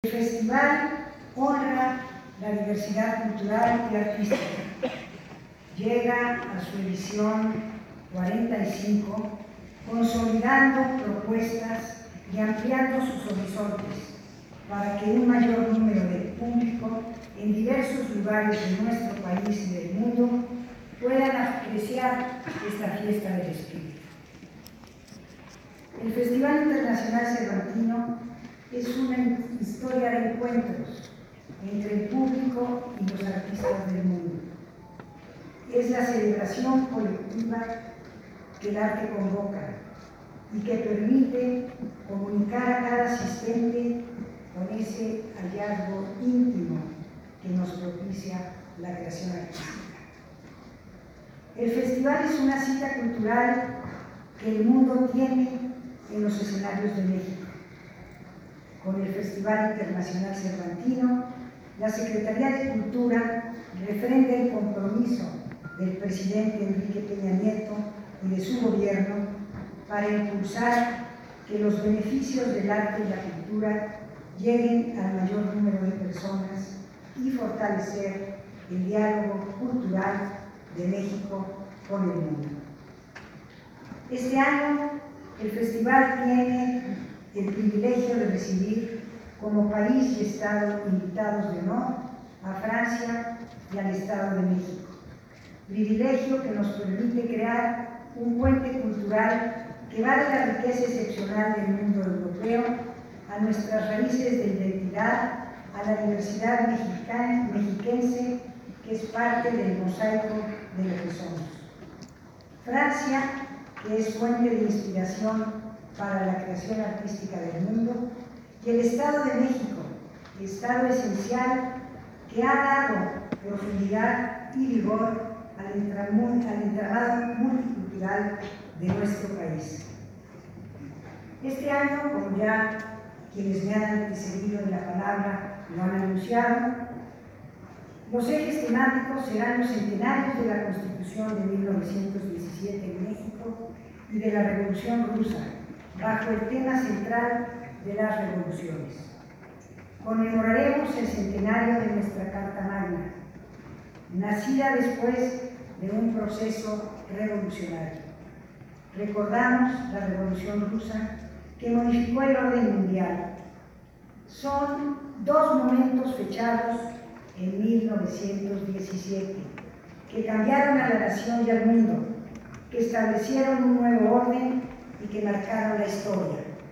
El festival honra la diversidad cultural y artística. Llega a su edición 45, consolidando propuestas y ampliando sus horizontes para que un mayor número de público en diversos lugares de nuestro país y del mundo puedan apreciar esta fiesta del espíritu. El Festival Internacional Cervantino es una historia de encuentros entre el público y los artistas del mundo. Es la celebración colectiva que el arte convoca y que permite comunicar a cada asistente con ese hallazgo íntimo que nos propicia la creación artística. El festival es una cita cultural que el mundo tiene en los escenarios de México. Con el Festival Internacional Cervantino, la Secretaría de Cultura refrenda el compromiso del presidente Enrique Peña Nieto y de su gobierno para impulsar que los beneficios del arte y la cultura lleguen al mayor número de personas y fortalecer el diálogo cultural de México con el mundo. Este año, el festival tiene el privilegio de recibir como país y Estado invitados de honor a Francia y al Estado de México. Privilegio que nos permite crear un puente cultural que va de la riqueza excepcional del mundo europeo a nuestras raíces de identidad, a la diversidad mexiquense que es parte del mosaico de lo que somos. Francia, que es fuente de inspiración para la creación artística del mundo, y el Estado de México, Estado esencial que ha dado profundidad y vigor al entramado multicultural de nuestro país. Este año, como ya quienes me han antecedido en la palabra lo han anunciado, los ejes temáticos serán los centenarios de la Constitución de 1917 en México y de la Revolución Rusa, bajo el tema central de las revoluciones. Conmemoraremos el centenario de nuestra Carta Magna, nacida después de un proceso revolucionario. Recordamos la Revolución Rusa que modificó el orden mundial. Son dos momentos fechados en 1917 que cambiaron a la nación y al mundo, que establecieron un nuevo orden y que marcaron la historia.